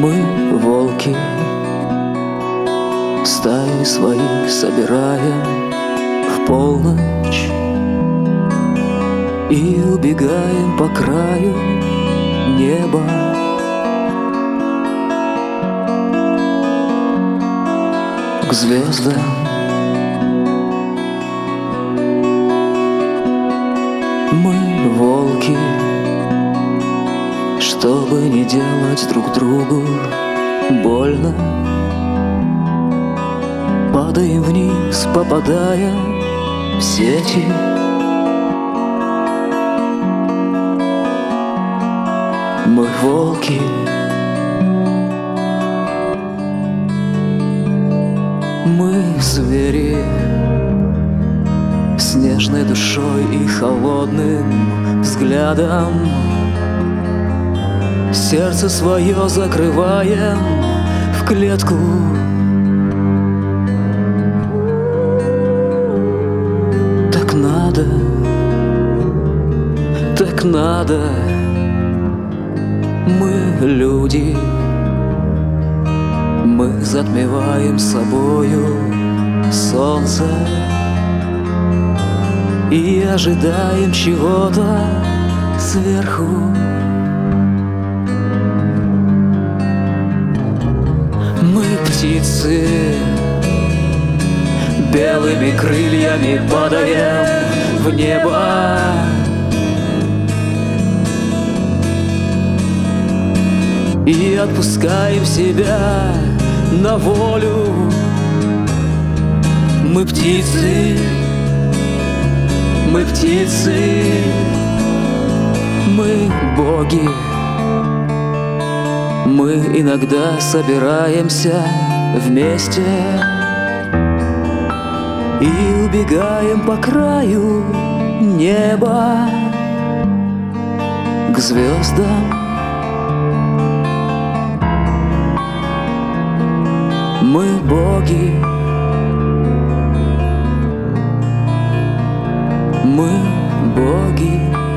Мы волки, стаи свои собираем в полночь и убегаем по краю неба. К звездам. Мы волки, чтобы не делать друг другу больно, падаем вниз, попадая в сети. Мы волки, мы звери, с нежной душой и холодным взглядом. Сердце свое закрываем в клетку. Так надо, так надо. Мы люди, мы затмеваем собою солнце и ожидаем чего-то сверху. Мы птицы, белыми крыльями падаем в небо. И отпускаем себя на волю. Мы птицы, мы птицы, мы боги. Мы иногда собираемся вместе и убегаем по краю неба к звездам. Мы боги, мы боги.